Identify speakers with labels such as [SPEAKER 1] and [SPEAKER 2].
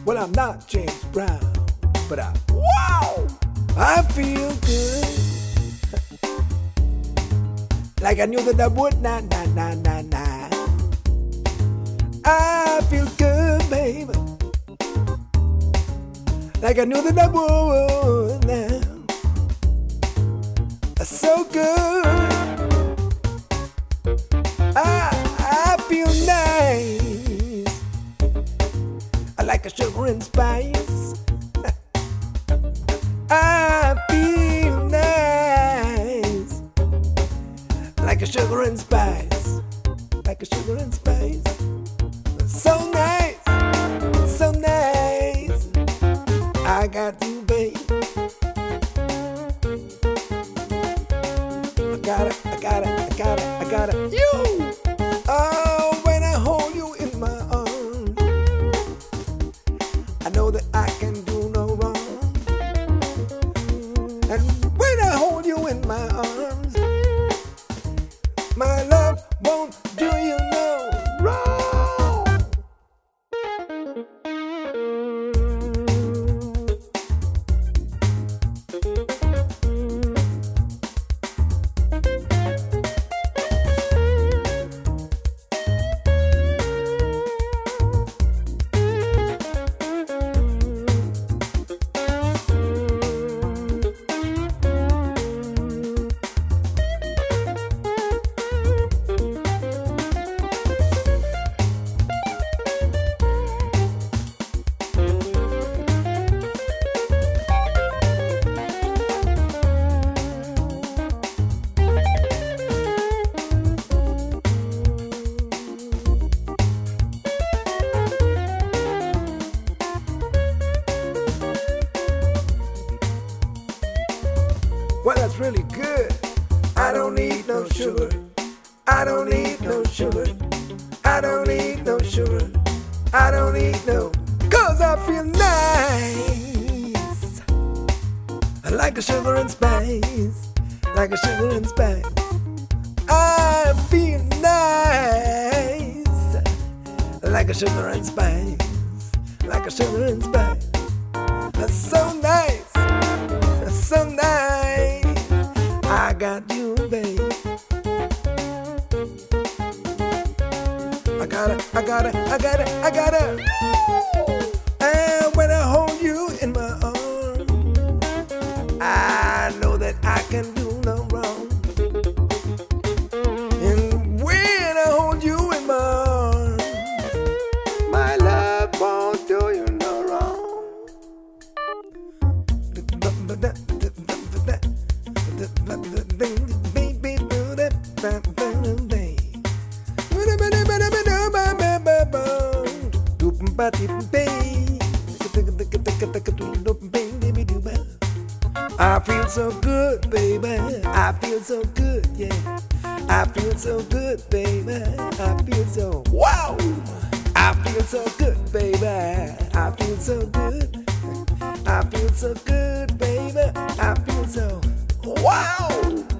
[SPEAKER 1] Well, I'm not James Brown, but I feel good. Like I knew that I would not. I feel good, baby. Like I knew that I would now. So good. I feel nice. I like a sugar and spice. I feel nice. Like a sugar and spice. Like a sugar and spice. So nice. So nice. I got you, babe. I got it. You! Oh, when I hold you in my arms, I know that I can do no wrong. And when I hold you in my arms, my love won't do you no wrong. Well, that's really good. I don't need no sugar. I don't need no sugar. I don't need no sugar. I don't need no. 'Cause I feel nice. I like a sugar and spice. Like a sugar and spice. I feel nice. Like a sugar and spice. Like a sugar and spice. That's so nice. That's so nice. I got you, babe. I got it. And when I hold you in my arms, I know that I can do no wrong. And when I hold you in my arms, my love won't do you no wrong. I feel so good, baby. I feel so good, yeah. I feel so good, baby. I feel so wow. I feel so good, baby. I feel so good. I feel so good, baby. I feel so wow.